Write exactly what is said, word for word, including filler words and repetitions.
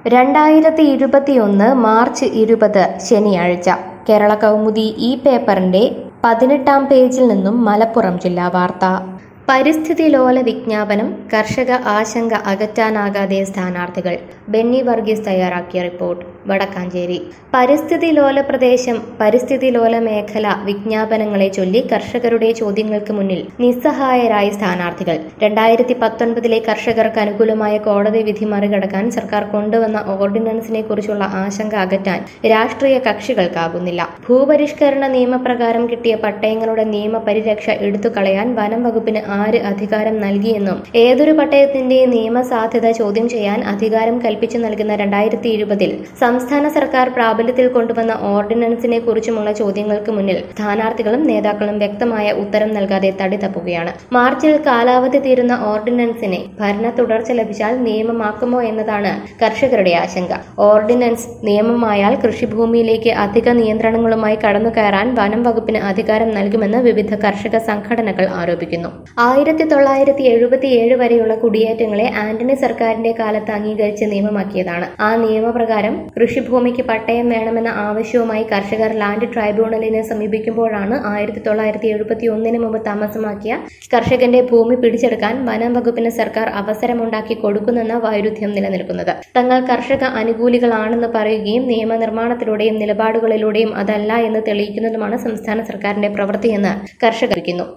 രണ്ടായിരത്തി ഇരുപത്തിയൊന്ന് മാർച്ച് ഇരുപത് ശനിയാഴ്ച കേരള കൗമുദി ഈ പേപ്പറിന്റെ പതിനെട്ടാം പേജിൽ നിന്നും മലപ്പുറം ജില്ലാ വാർത്ത. പരിസ്ഥിതി ലോല വിജ്ഞാപനം, കർഷക ആശങ്ക അകറ്റാനാകാതെ സ്ഥാനാർത്ഥികൾ. ബെന്നി വർഗീസ് തയ്യാറാക്കിയ റിപ്പോർട്ട്. വടക്കാഞ്ചേരി. പരിസ്ഥിതി ലോല പ്രദേശം, പരിസ്ഥിതി ലോല മേഖല വിജ്ഞാപനങ്ങളെ ചൊല്ലി കർഷകരുടെ ചോദ്യങ്ങൾക്ക് മുന്നിൽ നിസ്സഹായരായ സ്ഥാനാർത്ഥികൾ. രണ്ടായിരത്തി പത്തൊൻപതിലെ കർഷകർക്ക് അനുകൂലമായ കോടതി വിധി മറികടക്കാൻ സർക്കാർ കൊണ്ടുവന്ന ഓർഡിനൻസിനെ കുറിച്ചുള്ള ആശങ്ക അകറ്റാൻ രാഷ്ട്രീയ കക്ഷികൾക്കാകുന്നില്ല. ഭൂപരിഷ്കരണ നിയമപ്രകാരം കിട്ടിയ പട്ടയങ്ങളുടെ നിയമപരിരക്ഷ എടുത്തുകളയാൻ വനം വകുപ്പിന് ആര് അധികാരം നൽകിയെന്നും ഏതൊരു പട്ടയത്തിന്റെയും നിയമസാധ്യത ചോദ്യം ചെയ്യാൻ അധികാരം കൽപ്പിച്ചു നൽകുന്ന രണ്ടായിരത്തി ഇരുപതിൽ സംസ്ഥാന സർക്കാർ പ്രാബല്യത്തിൽ കൊണ്ടുവന്ന ഓർഡിനൻസിനെ കുറിച്ചുമുള്ള ചോദ്യങ്ങൾക്ക് മുന്നിൽ സ്ഥാനാർത്ഥികളും നേതാക്കളും വ്യക്തമായ ഉത്തരം നൽകാതെ തടി തപ്പുകയാണ്. മാർച്ചിൽ കാലാവധി തീരുന്ന ഓർഡിനൻസിനെ ഭരണ തുടർച്ച ലഭിച്ചാൽ നിയമമാക്കുമോ എന്നതാണ് കർഷകരുടെ ആശങ്ക. ഓർഡിനൻസ് നിയമമായാൽ കൃഷിഭൂമിയിലേക്ക് അധിക നിയന്ത്രണങ്ങളുമായി കടന്നുകയറാൻ വനം വകുപ്പിന് അധികാരം നൽകുമെന്ന് വിവിധ കർഷക സംഘടനകൾ ആരോപിക്കുന്നു. ആയിരത്തി തൊള്ളായിരത്തി എഴുപത്തിയേഴ് വരെയുള്ള കുടിയേറ്റങ്ങളെ ആന്റണി സർക്കാരിന്റെ കാലത്ത് അംഗീകരിച്ച് നിയമമാക്കിയതാണ്. ആ നിയമപ്രകാരം കൃഷിഭൂമിക്ക് പട്ടയം വേണമെന്ന ആവശ്യവുമായി കർഷകർ ലാൻഡ് ട്രൈബ്യൂണലിനെ സമീപിക്കുമ്പോഴാണ് ആയിരത്തി തൊള്ളായിരത്തി എഴുപത്തി ഒന്നിന് മുമ്പ് താമസമാക്കിയ കർഷകന്റെ ഭൂമി പിടിച്ചെടുക്കാൻ വനം വകുപ്പിന് സർക്കാർ അവസരമുണ്ടാക്കി കൊടുക്കുന്നെന്ന വൈരുദ്ധ്യം നിലനിൽക്കുന്നത്. തങ്ങൾ കർഷക അനുകൂലികളാണെന്ന് പറയുകയും നിയമനിർമ്മാണത്തിലൂടെയും നിലപാടുകളിലൂടെയും അതല്ല എന്ന് തെളിയിക്കുന്നതുമാണ് സംസ്ഥാന സർക്കാരിന്റെ പ്രവൃത്തിയെന്ന് കർഷകർ അറിയിക്കുന്നു.